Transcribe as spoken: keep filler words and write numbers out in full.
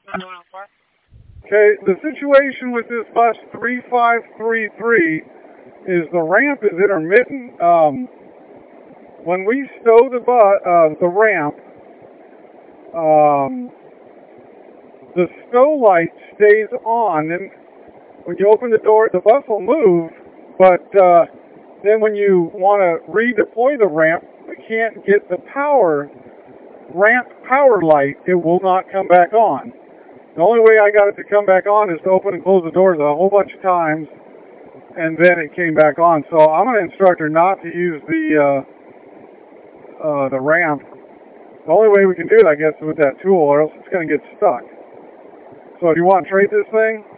Okay, the situation with this bus three five three three is the ramp is intermittent. Um, when we stow the bu- uh, the ramp, um, the stow light stays on, and when you open the door, the bus will move, but uh, then when you want to redeploy the ramp, you can't get the power, ramp power light, it will not come back on. The only way I got it to come back on is to open and close the doors a whole bunch of times, and then it came back on. So I'm going to instruct her not to use the uh, uh, the ramp. The only way we can do it, I guess, is with that tool, or else it's going to get stuck. So do you want to trade this thing?